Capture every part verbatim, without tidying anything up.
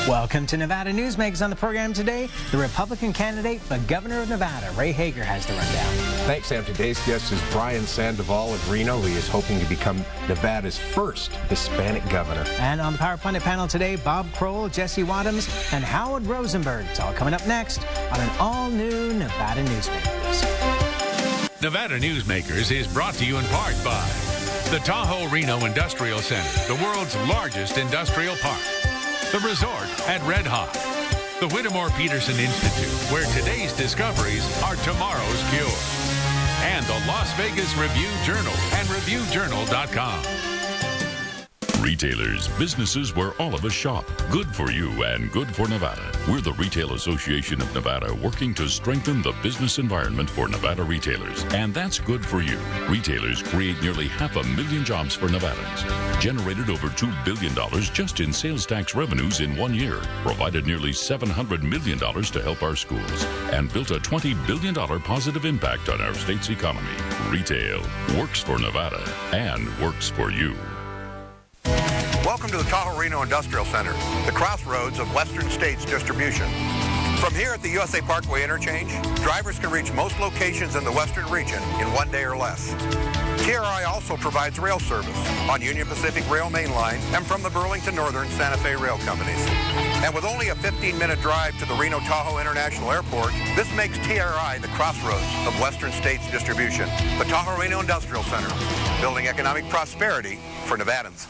Welcome to Nevada Newsmakers. On the program today, the Republican candidate for governor of Nevada, Ray Hager, has the rundown. Thanks, Sam. Today's guest is Brian Sandoval of Reno. He is hoping to become Nevada's first Hispanic governor. And on the Power Pundit panel today, Bob Kroll, Jesse Wadhams, and Howard Rosenberg. It's all coming up next on an all-new Nevada Newsmakers. Nevada Newsmakers is brought to you in part by the Tahoe Reno Industrial Center, the world's largest industrial park. The resort at Red Hawk. The Whittemore Peterson Institute, where today's discoveries are tomorrow's cure. And the Las Vegas Review-Journal and Review Journal dot com. Retailers, businesses where all of us shop. Good for you and good for Nevada. We're the Retail Association of Nevada, working to strengthen the business environment for Nevada retailers. And that's good for you. Retailers create nearly half a million jobs for Nevadans. Generated over two billion dollars just in sales tax revenues in one year. Provided nearly seven hundred million dollars to help our schools. And built a twenty billion dollars positive impact on our state's economy. Retail works for Nevada and works for you. Welcome to the Tahoe Reno Industrial Center, the crossroads of Western States distribution. From here at the U S A Parkway interchange, drivers can reach most locations in the Western region in one day or less. T R I also provides rail service on Union Pacific Rail Main Line and from the Burlington Northern Santa Fe Rail Companies. And with only a fifteen minute drive to the Reno-Tahoe International Airport, this makes T R I the crossroads of Western States distribution. The Tahoe Reno Industrial Center, building economic prosperity for Nevadans.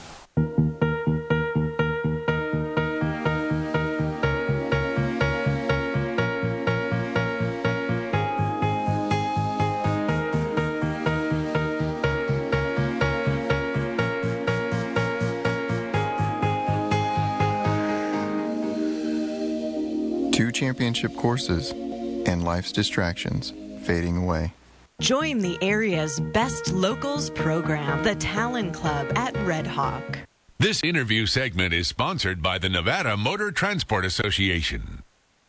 Two championship courses and life's distractions fading away. Join the area's best locals program, the Talon Club at Red Hawk. This interview segment is sponsored by the Nevada Motor Transport Association.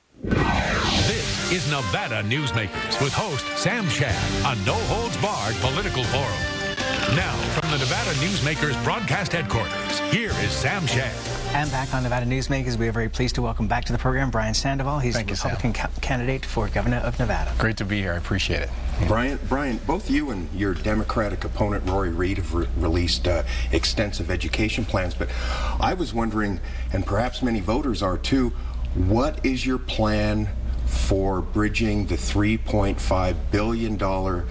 This is Nevada Newsmakers with host Sam Shad, a no-holds-barred political forum. Now, from the Nevada Newsmakers broadcast headquarters, here is Sam Shad. And back on Nevada Newsmakers, we are very pleased to welcome back to the program Brian Sandoval. He's Thank the you, Republican ca- candidate for governor of Nevada. Great to be here. I appreciate it. Brian, Brian, both you and your Democratic opponent, Roy Reid, have re- released uh, extensive education plans. But I was wondering, and perhaps many voters are too, what is your plan for bridging the three point five billion dollars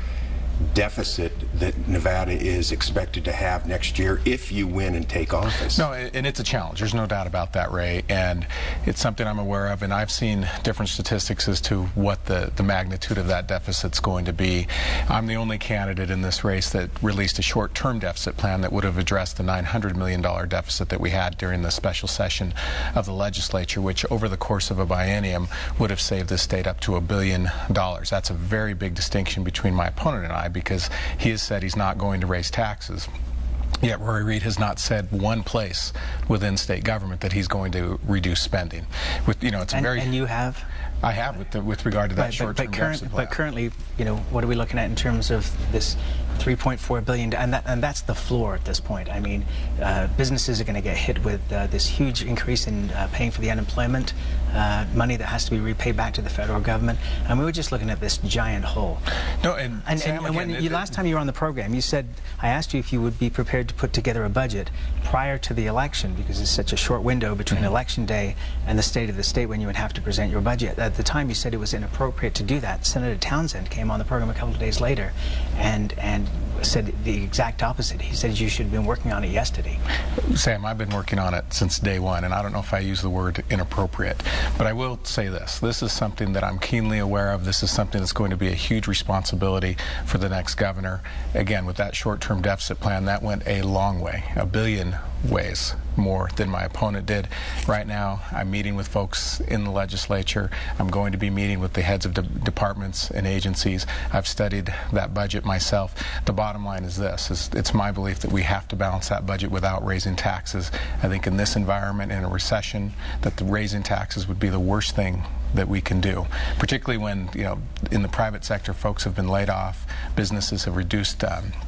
deficit that Nevada is expected to have next year if you win and take office? No, and it's a challenge. There's no doubt about that, Ray. And it's something I'm aware of, and I've seen different statistics as to what the, the magnitude of that deficit's going to be. I'm the only candidate in this race that released a short-term deficit plan that would have addressed the nine hundred million dollars deficit that we had during the special session of the legislature, which over the course of a biennium would have saved the state up to a billion dollars. That's a very big distinction between my opponent and I, because he has said he's not going to raise taxes. Yet Roy Reid has not said one place within state government that he's going to reduce spending. With you know, it's a and, very. And you have. I have with the, with regard to that but, short-term but, but, current, deficit plan. but currently, you know, what are we looking at in terms of this three point four billion dollars, and that and that's the floor at this point. I mean, uh, businesses are going to get hit with uh, this huge increase in uh, paying for the unemployment, uh, money that has to be repaid back to the federal government, and we were just looking at this giant hole. No, and and, Sam, and, and when again, you, it, last time you were on the program, you said I asked you if you would be prepared to put together a budget prior to the election, because it's such a short window between mm-hmm. election day and the state of the state when you would have to present your budget. At the time, you said it was inappropriate to do that. Senator Townsend came on the program a couple of days later and and said the exact opposite. He said you should have been working on it yesterday. Sam, I've been working on it since day one, and I don't know if I use the word inappropriate, but I will say this. This is something that I'm keenly aware of. This is something that's going to be a huge responsibility for the next governor. Again, with that short-term deficit plan, that went a long way, a billion ways more than my opponent did. Right now, I'm meeting with folks in the legislature. I'm going to be meeting with the heads of de- departments and agencies. I've studied that budget myself. The bottom line is this, is it's my belief that we have to balance that budget without raising taxes. I think in this environment, in a recession, that the raising taxes would be the worst thing that we can do, particularly when, you know, in the private sector, folks have been laid off, businesses have reduced um,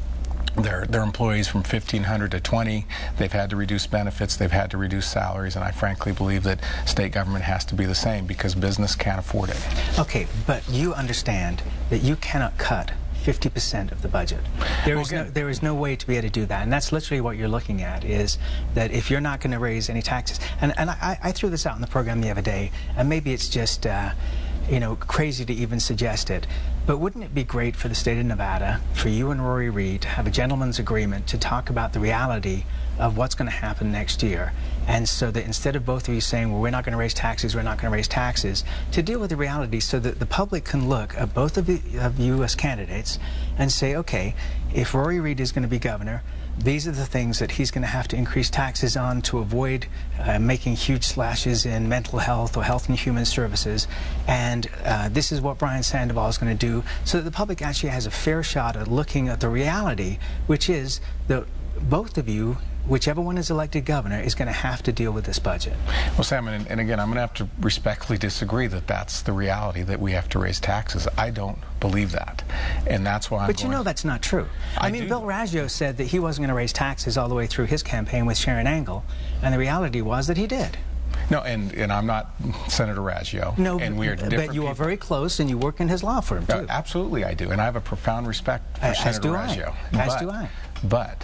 their their employees from fifteen hundred to twenty. They've had to reduce benefits. They've had to reduce salaries, and I frankly believe that state government has to be the same because business can't afford it. Okay, but you understand that you cannot cut fifty percent of the budget. There is, no, there is no way to be able to do that, and that's literally what you're looking at, is that if you're not going to raise any taxes, and, and I, I threw this out in the program the other day, and maybe it's just uh, you know, crazy to even suggest it, but wouldn't it be great for the state of Nevada, for you and Rory Reid, to have a gentleman's agreement to talk about the reality of what's going to happen next year, and so that instead of both of you saying, well, we're not going to raise taxes, we're not going to raise taxes, to deal with the reality so that the public can look at both of you, of you as candidates and say, okay, if Rory Reid is going to be governor, these are the things that he's going to have to increase taxes on to avoid uh, making huge slashes in mental health or health and human services, and uh, this is what Brian Sandoval is going to do, so that the public actually has a fair shot at looking at the reality, which is that both of you, whichever one is elected governor, is going to have to deal with this budget. Well, Sam, and, and again, I'm going to have to respectfully disagree that that's the reality, that we have to raise taxes. I don't believe that, and that's why I'm But you going know that's not true. I, I mean, do. Bill Raggio said that he wasn't going to raise taxes all the way through his campaign with Sharon Angle, and the reality was that he did. No, and, and I'm not Senator Raggio. No, and we are but different you people. are very close, and you work in his law firm, too. Uh, absolutely, I do, and I have a profound respect for As Senator do Raggio. I. As but, do I. But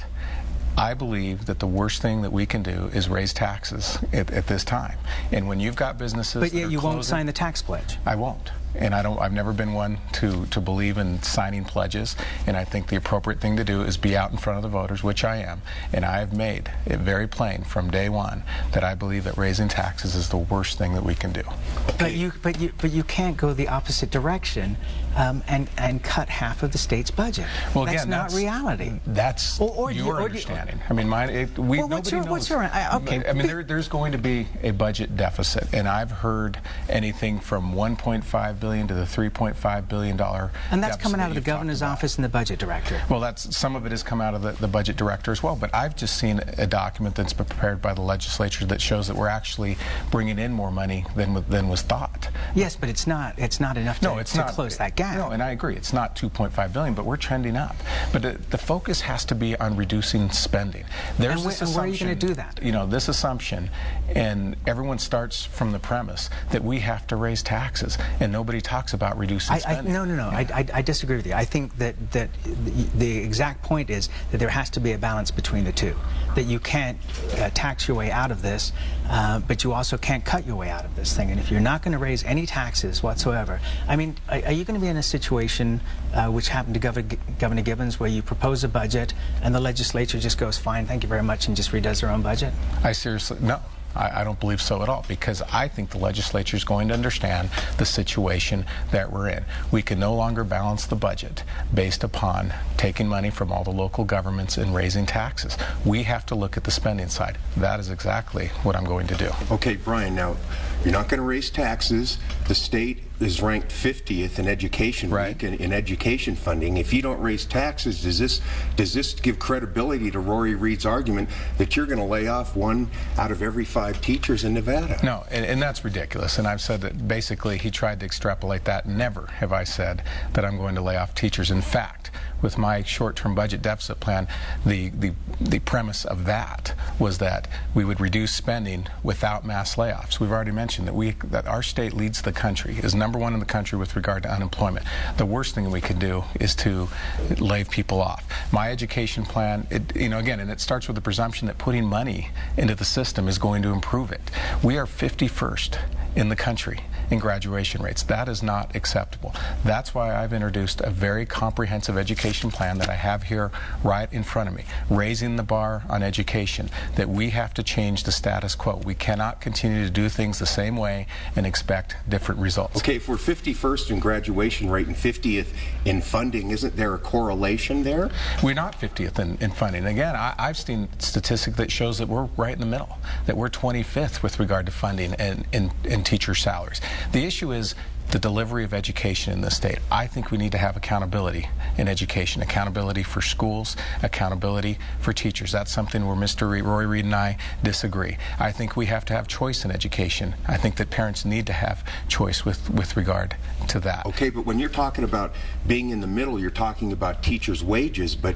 I believe that the worst thing that we can do is raise taxes at, at this time. And when you've got businesses But that yet are you closing, won't sign the tax pledge. I won't. And I don't, I've never been one to, to believe in signing pledges, and I think the appropriate thing to do is be out in front of the voters, which I am, and I have made it very plain from day one that I believe that raising taxes is the worst thing that we can do. But you, but you, but you can't go the opposite direction um, and and cut half of the state's budget. Well, that's again, not that's reality. That's or, or your or understanding. I mean, mine. It, we well, what's nobody your, knows. What's your? I, okay. I mean, there, there's going to be a budget deficit, and I've heard anything from one point five billion dollars to the three point five billion dollars. And that's coming out of the governor's office and the budget director. Well, that's some of it has come out of the, the budget director as well. But I've just seen a document that's been prepared by the legislature that shows that we're actually bringing in more money than than was thought. Yes, but it's not. It's not enough to, no, it's to not, close that gap. No, and I agree. It's not two point five billion dollars, but we're trending up. But the, the focus has to be on reducing spending. There's and, this and where are you going to do that? You know, this assumption, and everyone starts from the premise that we have to raise taxes, and nobody talks about reducing I, spending. I, no, no, no. I, I, I disagree with you. I think that, that the, the exact point is that there has to be a balance between the two. That you can't uh, tax your way out of this, uh, but you also can't cut your way out of this thing. And if you're not going to raise any taxes whatsoever, I mean, are, are you going to be in a situation uh, which happened to Governor, Governor Gibbons, where you propose a budget and the legislature just goes, fine, thank you very much, and just redoes their own budget? I seriously, no. I, I don't believe so at all, because I think the legislature is going to understand the situation that we're in. We can no longer balance the budget based upon taking money from all the local governments and raising taxes. We have to look at the spending side. That is exactly what I'm going to do. Okay, Brian, now, you're not going to raise taxes. The state is ranked fiftieth in education right. in, in education funding. If you don't raise taxes, does this does this give credibility to Rory Reid's argument that you're going to lay off one out of every five teachers in Nevada? No, and, and that's ridiculous. And I've said that basically he tried to extrapolate that. Never have I said that I'm going to lay off teachers. In fact, with my short-term budget deficit plan, the, the, the premise of that was that we would reduce spending without mass layoffs. We've already mentioned that we that our state leads the country, is number one in the country with regard to unemployment. The worst thing we can do is to lay people off. My education plan, it, you know, again, and it starts with the presumption that putting money into the system is going to improve it. We are fifty-first in the country in graduation rates. That is not acceptable. That's why I've introduced a very comprehensive education plan that I have here right in front of me, raising the bar on education, that we have to change the status quo. We cannot continue to do things the same way and expect different results. Okay, if we're fifty-first in graduation rate and fiftieth in funding, isn't there a correlation there? We're not fiftieth in, in funding. Again, I, I've seen statistics that shows that we're right in the middle, that we're twenty-fifth with regard to funding and, and, and teacher salaries. The issue is the delivery of education in this state. I think we need to have accountability in education, accountability for schools, accountability for teachers. That's something where Mister Reid, Rory Reid and I disagree. I think we have to have choice in education. I think that parents need to have choice with, with regard to that. Okay, but when you're talking about being in the middle, you're talking about teachers' wages, but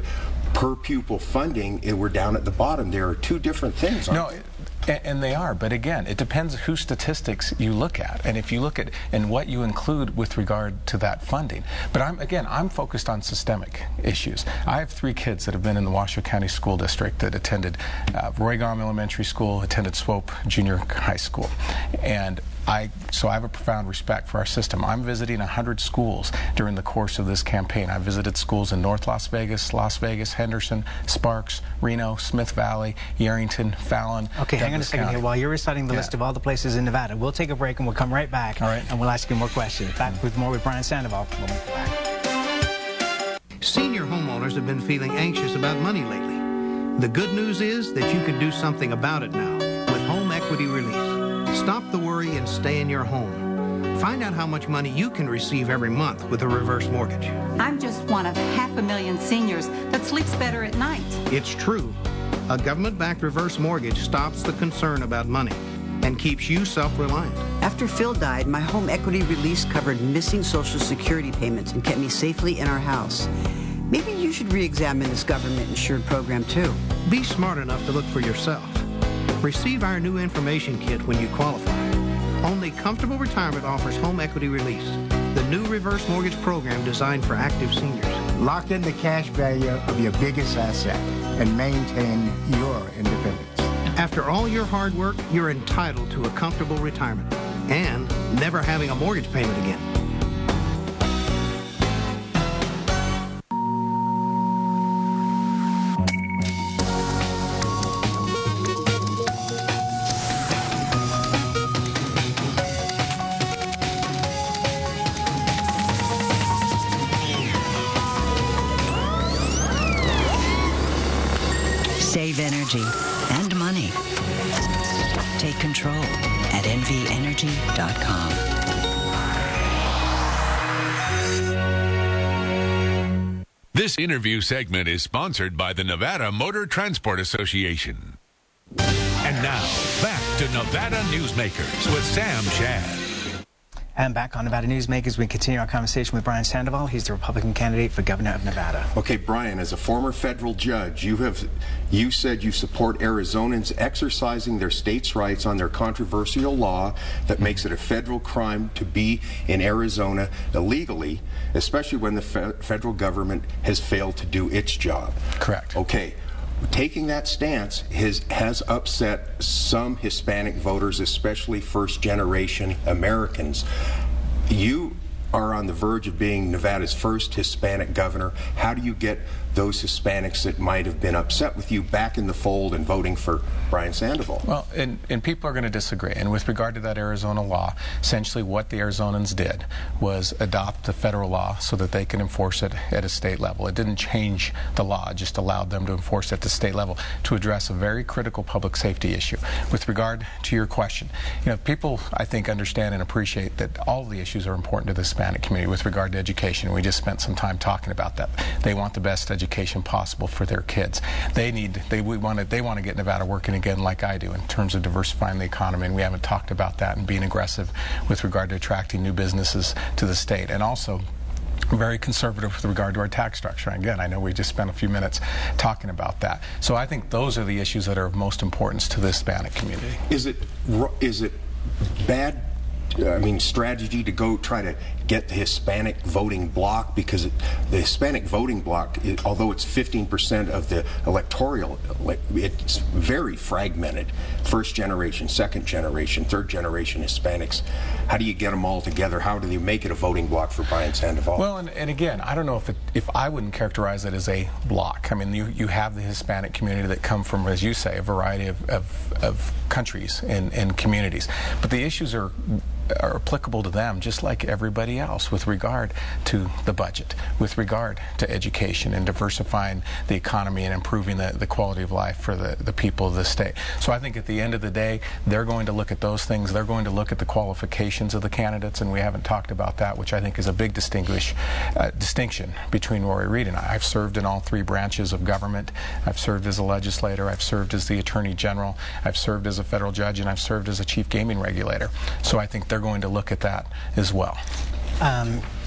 per pupil funding, and we're down at the bottom. There are two different things. Aren't No. they? And they are, but again, it depends whose statistics you look at, and if you look at and what you include with regard to that funding. But I'm again, I'm focused on systemic issues. I have three kids that have been in the Washoe County School District that attended uh, Roy Gom Elementary School, attended Swope Junior High School, and I, so I have a profound respect for our system. I'm visiting one hundred schools during the course of this campaign. I visited schools in North Las Vegas, Las Vegas, Henderson, Sparks, Reno, Smith Valley, Yerington, Fallon. Okay, hang on a Douglas second County. here. While you're reciting the Yeah. list of all the places in Nevada, we'll take a break and we'll come right back. All right. And we'll ask you more questions. Back with more with Brian Sandoval. We'll be back. Senior homeowners have been feeling anxious about money lately. The good news is that you can do something about it now with Home Equity Release. Stop the worry and stay in your home. Find out how much money you can receive every month with a reverse mortgage. I'm just one of half a million seniors that sleeps better at night. It's true. A government-backed reverse mortgage stops the concern about money and keeps you self-reliant. After Phil died, my Home Equity Release covered missing Social Security payments and kept me safely in our house. Maybe you should re-examine this government-insured program, too. Be smart enough to look for yourself. Receive our new information kit when you qualify. Only Comfortable Retirement offers Home Equity Release, the new reverse mortgage program designed for active seniors. Lock in the cash value of your biggest asset and maintain your independence. After all your hard work, you're entitled to a comfortable retirement and never having a mortgage payment again. Save energy and money. Take control at N V energy dot com. This interview segment is sponsored by the Nevada Motor Transport Association. And now, back to Nevada Newsmakers with Sam Shad. And back on Nevada Newsmakers, we continue our conversation with Brian Sandoval. He's the Republican candidate for governor of Nevada. Okay, Brian, as a former federal judge, you have you said you support Arizonans exercising their state's rights on their controversial law that makes it a federal crime to be in Arizona illegally, especially when the fe federal government has failed to do its job. Correct. Okay. Taking that stance has, has upset some Hispanic voters, especially first-generation Americans. You are on the verge of being Nevada's first Hispanic governor. How do you get those Hispanics that might have been upset with you back in the fold and voting for Brian Sandoval? Well, and, and people are going to disagree. And with regard to that Arizona law, essentially what the Arizonans did was adopt the federal law so that they can enforce it at a state level. It didn't change the law, it just allowed them to enforce it at the state level to address a very critical public safety issue. With regard to your question, you know, people, I think, understand and appreciate that all of the issues are important to the Hispanic community with regard to education. We just spent some time talking about that. They want the best education possible for their kids. They need, they we want to, they want to get Nevada working again like I do in terms of diversifying the economy, and we haven't talked about that, and being aggressive with regard to attracting new businesses to the state, and also very conservative with regard to our tax structure. And again, I know we just spent a few minutes talking about that. So I think those are the issues that are of most importance to the Hispanic community. Is it is it bad, I mean, strategy to go try to get the Hispanic voting bloc, because it, the Hispanic voting bloc, it, although it's fifteen percent of the electoral, it's very fragmented. First generation, second generation, third generation Hispanics. How do you get them all together? How do you make it a voting bloc for Brian Sandoval? Well, and, and again, I don't know if it, if I wouldn't characterize it as a bloc. I mean, you, you have the Hispanic community that come from, as you say, a variety of, of, of countries and, and communities. But the issues are are applicable to them just like everybody else with regard to the budget, with regard to education and diversifying the economy and improving the, the quality of life for the, the people of the state. So I think at the end of the day, they're going to look at those things. They're going to look at the qualifications of the candidates, and we haven't talked about that, which I think is a big distinguish, uh, distinction between Rory Reid and I. I've served in all three branches of government. I've served as a legislator, I've served as the Attorney General, I've served as a federal judge, and I've served as a chief gaming regulator. So I think they're going to look at that as well. Um,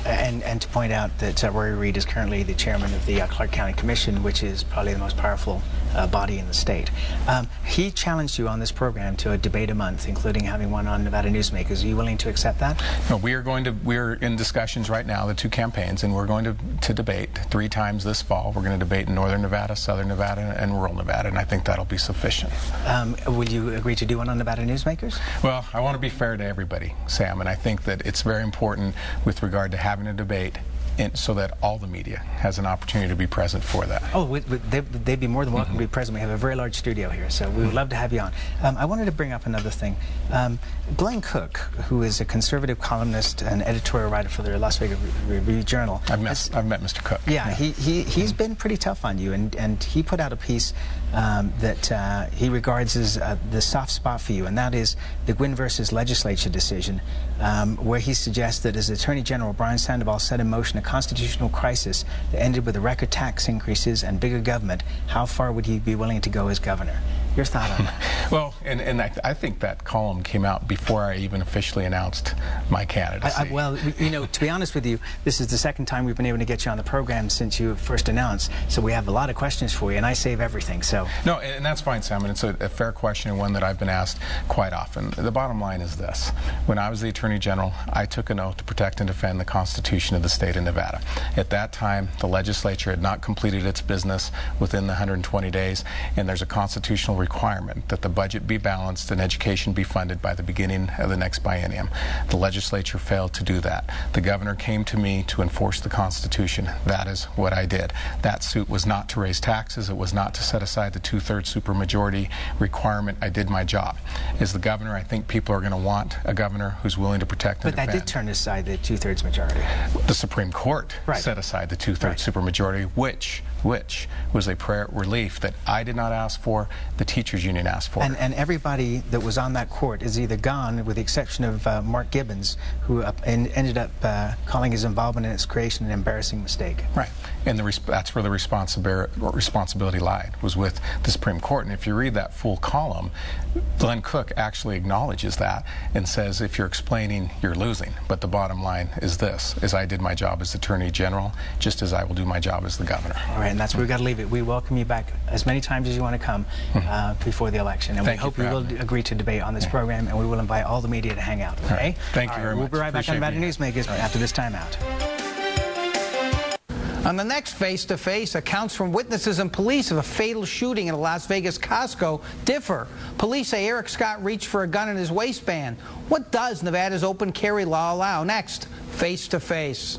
and, and to point out that uh, Rory Reid is currently the chairman of the uh, Clark County Commission, which is probably the most powerful uh, body in the state. Um, he challenged you on this program to a debate a month, including having one on Nevada Newsmakers. Are you willing to accept that? No, we are going to, we're in discussions right now, the two campaigns, and we're going to, to debate three times this fall. We're going to debate in Northern Nevada, Southern Nevada, and rural Nevada, and I think that'll be sufficient. Um, will you agree to do one on Nevada Newsmakers? Well, I want to be fair to everybody, Sam, and I think that it's very important with regard to having a debate in, so that all the media has an opportunity to be present for that. Oh, we, we, they, they'd be more than welcome mm-hmm. to be present. We have a very large studio here, so we would mm-hmm. love to have you on. Um, I wanted to bring up another thing. Um, Glenn Cook, who is a conservative columnist and editorial writer for the Las Vegas Review-Journal. I've met, I've met Mister Cook. Yeah, yeah. He, he, he's mm-hmm. been pretty tough on you, and, and he put out a piece um, that uh, he regards as uh, the soft spot for you, and that is the Gwynn versus legislature decision, um, where he suggests that as Attorney General, Brian Sandoval set in motion a constitutional crisis that ended with the record tax increases and bigger government. How far would he be willing to go as governor? Your thought on that? Well, and, and I, I think that column came out before I even officially announced my candidacy. I, I, well, you know, to be honest with you, this is the second time we've been able to get you on the program since you first announced, so we have a lot of questions for you, and I save everything. So no, and that's fine, Sam, and it's a, a fair question and one that I've been asked quite often. The bottom line is this. When I was the Attorney General, I took an oath to protect and defend the Constitution of the state of Nevada. At that time, the legislature had not completed its business within the one hundred twenty days, and there's a constitutional requirement that the budget be balanced and education be funded by the beginning of the next biennium. The legislature failed to do that. The governor came to me to enforce the Constitution. That is what I did. That suit was not to raise taxes. It was not to set aside the two-thirds supermajority requirement. I did my job. As the governor, I think people are going to want a governor who's willing to protect and defend. But that did turn aside the two-thirds majority. The Supreme Court right. set aside the two-thirds right. supermajority, which which was a prayer relief that I did not ask for, the teachers union asked for. And, and everybody that was on that court is either gone, with the exception of uh, Mark Gibbons, who uh, en ended up uh, calling his involvement in its creation an embarrassing mistake. Right. And the that's where the responsibility responsibility lied, was with the Supreme Court. And if you read that full column, Glenn Cook actually acknowledges that and says, if you're explaining, you're losing. But the bottom line is this, is I did my job as Attorney General, just as I will do my job as the governor. All right, and that's where we've got to leave it. We welcome you back as many times as you want to come uh, before the election. And Thank we hope you will me. agree to debate on this yeah. program, and we will invite all the media to hang out, okay? Right. Thank all you very right, much. We'll be right Appreciate back on Nevada Newsmakers right. after this time out. On the next face-to-face, accounts from witnesses and police of a fatal shooting at a Las Vegas Costco differ. Police say Eric Scott reached for a gun in his waistband. What does Nevada's open carry law allow? Next, face-to-face.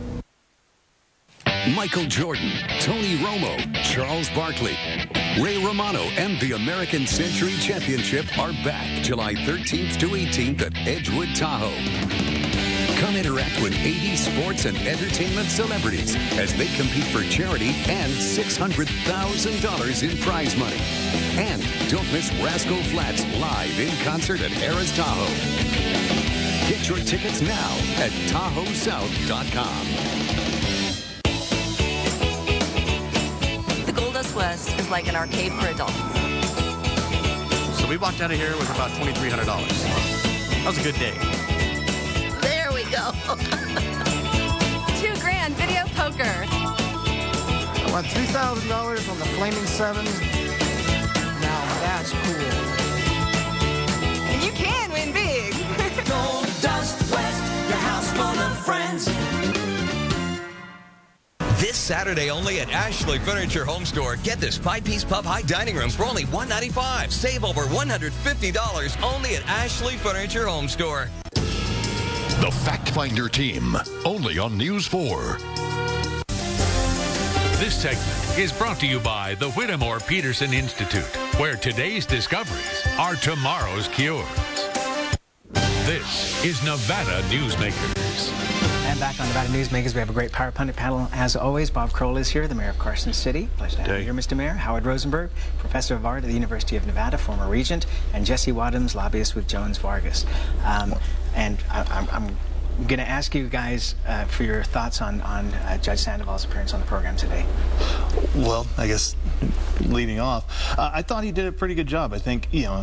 Michael Jordan, Tony Romo, Charles Barkley, Ray Romano, and the American Century Championship are back July thirteenth to eighteenth at Edgewood Tahoe. Come interact with eighty sports and entertainment celebrities as they compete for charity and six hundred thousand dollars in prize money. And don't miss Rascal Flatts live in concert at Harrah's Tahoe. Get your tickets now at Tahoe South dot com. The Goldust West is like an arcade for adults. So we walked out of here with about twenty-three hundred dollars. That was a good day. There we go. Two grand video poker. I won three thousand dollars on the Flaming Seven. Now that's cool. And you can win big. Goldust West, your house full of friends. This Saturday only at Ashley Furniture Home Store. Get this five-piece pub high dining rooms for only one ninety-five. Save over one hundred fifty dollars only at Ashley Furniture Home Store. The Fact Finder Team, only on News four. This segment is brought to you by the Whittemore Peterson Institute, where today's discoveries are tomorrow's cures. This is Nevada Newsmakers. And back on Nevada Newsmakers, we have a great Power Pundit panel. As always, Bob Kroll is here, the mayor of Carson City. Pleasure to have you here, Mister Mayor. Howard Rosenberg, professor of art at the University of Nevada, former regent, and Jesse Wadhams, lobbyist with Jones Vargas. Um, and I, I'm, I'm going to ask you guys uh, for your thoughts on, on uh, Judge Sandoval's appearance on the program today. Well, I guess leading off, uh, I thought he did a pretty good job. I think, you know,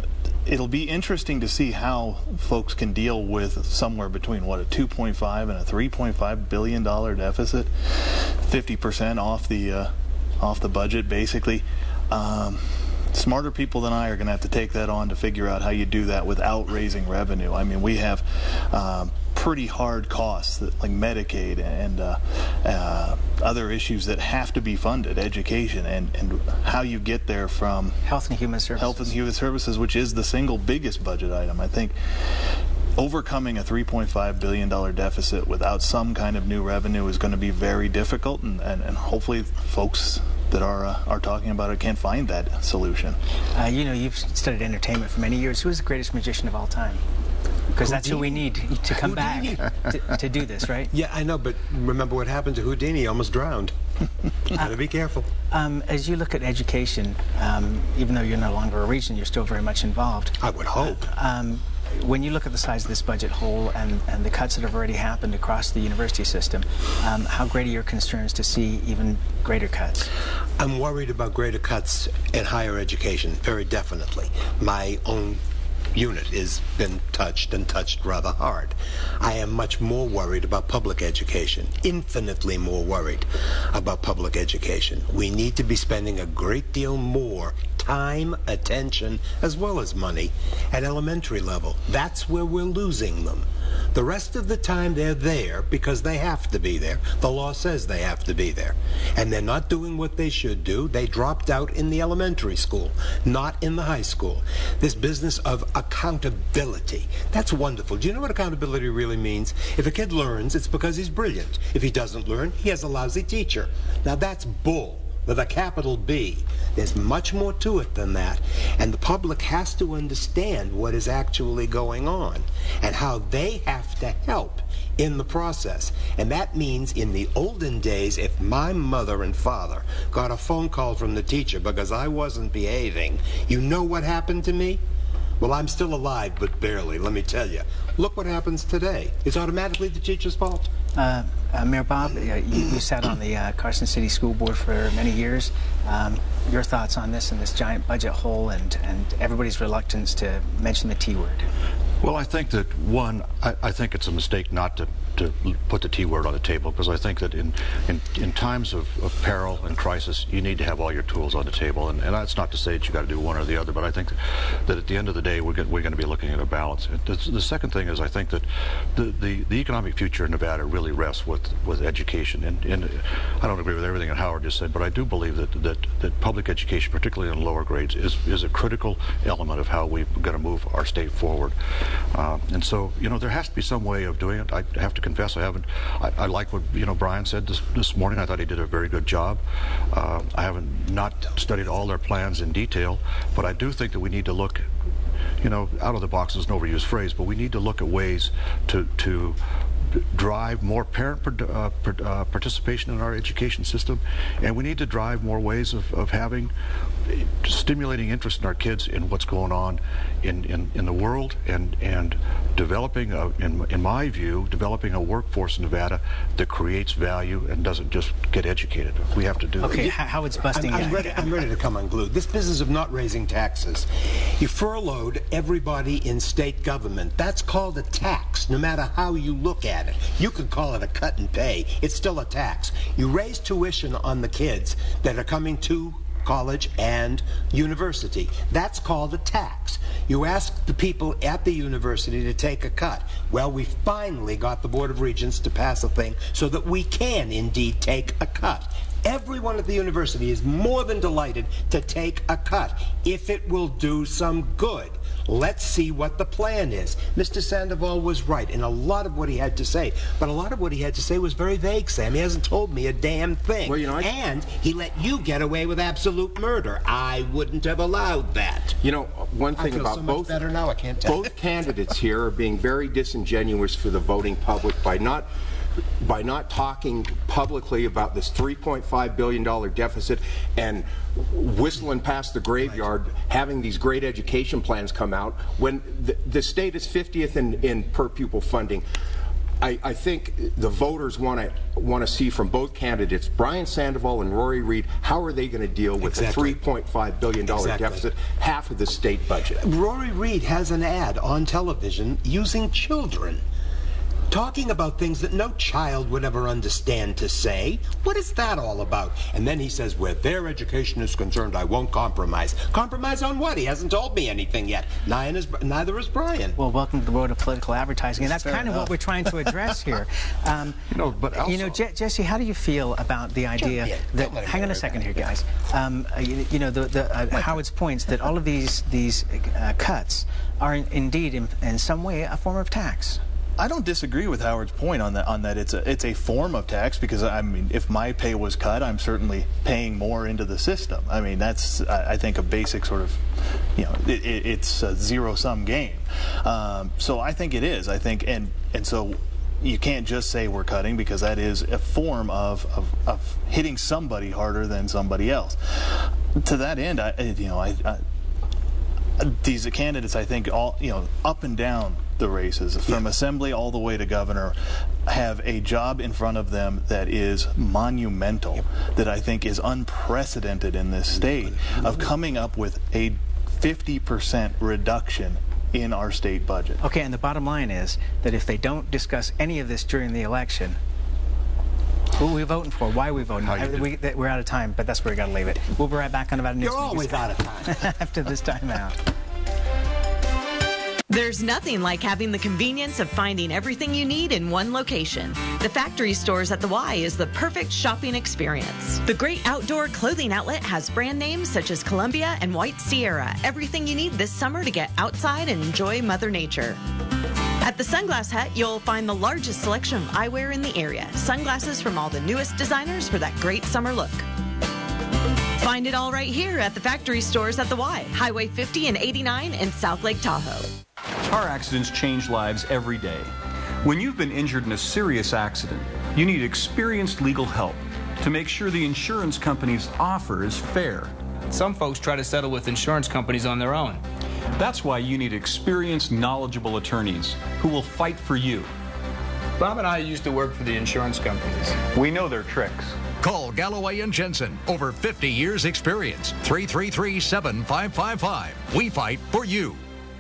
it'll be interesting to see how folks can deal with somewhere between what a two point five and a three point five billion dollar deficit, fifty percent off the uh, off the budget basically. Um, smarter people than I are going to have to take that on to figure out how you do that without raising revenue. I mean, we have um, pretty hard costs that, like Medicaid and uh, uh, other issues that have to be funded, education, and, and how you get there from Health and Human Services. Health and Human Services, which is the single biggest budget item. I think overcoming a three point five billion dollar deficit without some kind of new revenue is going to be very difficult, and, and, and hopefully folks that are uh, are talking about it can't find that solution. Uh, you know, you've studied entertainment for many years. Who is the greatest magician of all time? Because that's who we need to come Houdini. back to, to do this, right? Yeah, I know, but remember what happened to Houdini? He almost drowned. Gotta be careful. Um, as you look at education, um, even though you're no longer a region, you're still very much involved. I would hope. Um, when you look at the size of this budget hole and, and the cuts that have already happened across the university system, um, how great are your concerns to see even greater cuts? I'm worried about greater cuts in higher education, very definitely. My own unit has been touched and touched rather hard. I am much more worried about public education, infinitely more worried about public education. We need to be spending a great deal more time, attention, as well as money at elementary level. That's where we're losing them. The rest of the time they're there because they have to be there. The law says they have to be there. And they're not doing what they should do. They dropped out in the elementary school, not in the high school. This business of accountability, that's wonderful. Do you know what accountability really means? If a kid learns, it's because he's brilliant. If he doesn't learn, he has a lousy teacher. Now that's bull with a capital B. There's much more to it than that, and the public has to understand what is actually going on and how they have to help in the process. And that means in the olden days, if my mother and father got a phone call from the teacher because I wasn't behaving, you know what happened to me? Well, I'm still alive, but barely, let me tell you. Look what happens today. It's automatically the teacher's fault. Uh, uh, Mayor Bob, uh, you, you sat on the uh, Carson City School Board for many years. Um, your thoughts on this and this giant budget hole and, and everybody's reluctance to mention the T word? Well, I think that, one, I, I think it's a mistake not to, to put the T word on the table, because I think that in, in, in times of, of peril and crisis, you need to have all your tools on the table. And, and that's not to say that you got to do one or the other, but I think that, that at the end of the day, we're, get, we're going to be looking at a balance. The, the second thing is I think that the, the, the economic future in Nevada really rests with, with education. And, and I don't agree with everything that Howard just said, but I do believe that, that, that public education, particularly in lower grades, is, is a critical element of how we're going to move our state forward. Uh, and so, you know, there has to be some way of doing it. I have to confess, I haven't. I, I like what you know Brian said this this morning. I thought he did a very good job. Uh, I haven't not studied all their plans in detail, but I do think that we need to look, you know, out of the box is an overused phrase, but we need to look at ways to to drive more parent uh, uh, participation in our education system, and we need to drive more ways of, of having stimulating interest in our kids in what's going on in, in, in the world, and and developing, a, in, in my view, developing a workforce in Nevada that creates value and doesn't just get educated. We have to do okay, it. Okay, Howard's busting I'm, I'm, ready, I'm ready to come unglued. This business of not raising taxes. You furloughed everybody in state government. That's called a tax, no matter how you look at it. You could call it a cut and pay. It's still a tax. You raise tuition on the kids that are coming to college and university. That's called a tax. You ask the people at the university to take a cut. Well, we finally got the Board of Regents to pass a thing so that we can indeed take a cut. Everyone at the university is more than delighted to take a cut if it will do some good. Let's see what the plan is. Mister Sandoval was right in a lot of what he had to say, but a lot of what he had to say was very vague, Sam. He hasn't told me a damn thing. Well, you know, I... And he let you get away with absolute murder. I wouldn't have allowed that. You know, one thing I feel about so much both better now, I can't tell. Both candidates here are being very disingenuous for the voting public by not by not talking publicly about this three point five billion dollar deficit and whistling past the graveyard, right, having these great education plans come out when the, the state is fiftieth in, in per pupil funding. I, I think the voters want to want to see from both candidates, Brian Sandoval and Rory Reid, how are they going to deal with Exactly. a three point five billion dollars Exactly. deficit, half of the state budget? Rory Reid has an ad on television using children, talking about things that no child would ever understand to say. What is that all about? And then he says, where their education is concerned, I won't compromise. Compromise on what? He hasn't told me anything yet. Neither is, neither is Brian. Well, welcome to the world of political advertising, and that's Fair kind of enough. what we're trying to address here. Um, You know, but also, you know, Je Jesse, how do you feel about the idea in. that? Don't let him Hang on a get second right here, guys. Um, uh, you, you know, the, the uh, Howard's points that all of these these uh, cuts are in, indeed, in, in some way, a form of tax. I don't disagree with Howard's point on that. On that, it's a it's a form of tax, because I mean, if my pay was cut, I'm certainly paying more into the system. I mean, that's I, I think a basic sort of, you know, it, it, it's a zero sum game. Um, so I think it is. I think and and so you can't just say we're cutting, because that is a form of of, of hitting somebody harder than somebody else. To that end, I you know I. I these candidates, I think, all you know, up and down the races, from assembly all the way to governor, have a job in front of them that is monumental, yep. that I think is unprecedented in this state, of coming up with a fifty percent reduction in our state budget. Okay, and the bottom line is that if they don't discuss any of this during the election, who are we voting for? Why are we voting? I, we, we're out of time, but that's where we got to leave it. We'll be right back on Nevada News. You're always out of time. After this time out. There's nothing like having the convenience of finding everything you need in one location. The factory stores at the Y is the perfect shopping experience. The great outdoor clothing outlet has brand names such as Columbia and White Sierra. Everything you need this summer to get outside and enjoy Mother Nature. At the Sunglass Hut, you'll find the largest selection of eyewear in the area. Sunglasses from all the newest designers for that great summer look. Find it all right here at the factory stores at the Y, Highway fifty and eighty-nine in South Lake Tahoe. Car accidents change lives every day. When you've been injured in a serious accident, you need experienced legal help to make sure the insurance company's offer is fair. Some folks try to settle with insurance companies on their own. That's why you need experienced, knowledgeable attorneys who will fight for you. Bob and I used to work for the insurance companies. We know their tricks. Call Galloway and Jensen. Over fifty years experience. three three three, seven five five five. We fight for you.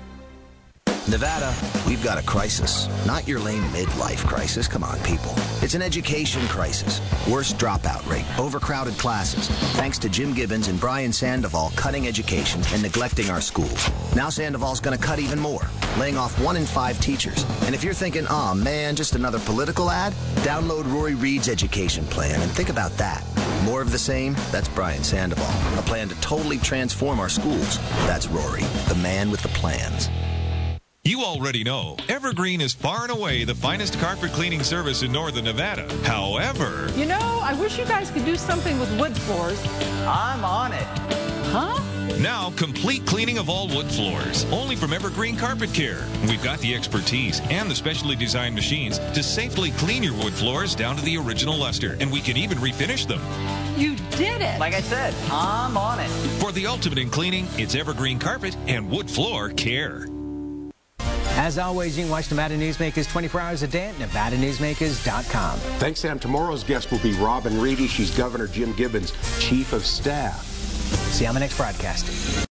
Nevada, we've got a crisis. Not your lame midlife crisis. Come on, people. It's an education crisis. Worst dropout rate, overcrowded classes. Thanks to Jim Gibbons and Brian Sandoval cutting education and neglecting our schools. Now Sandoval's going to cut even more, laying off one in five teachers. And if you're thinking, aw, man, just another political ad, download Rory Reid's education plan and think about that. More of the same? That's Brian Sandoval. A plan to totally transform our schools. That's Rory, the man with the plans. You already know, Evergreen is far and away the finest carpet cleaning service in northern Nevada. However, You know, I wish you guys could do something with wood floors. I'm on it. Huh? now complete cleaning of all wood floors, only from Evergreen Carpet Care. We've got the expertise and the specially designed machines to safely clean your wood floors down to the original luster, and we can even refinish them. You did it! Like I said, I'm on it. For the ultimate in cleaning, it's Evergreen Carpet and Wood Floor Care. As always, you can watch Nevada Newsmakers twenty-four hours a day at nevada newsmakers dot com. Thanks, Sam. Tomorrow's guest will be Robin Reedy. She's Governor Jim Gibbons' Chief of Staff. See you on the next broadcast.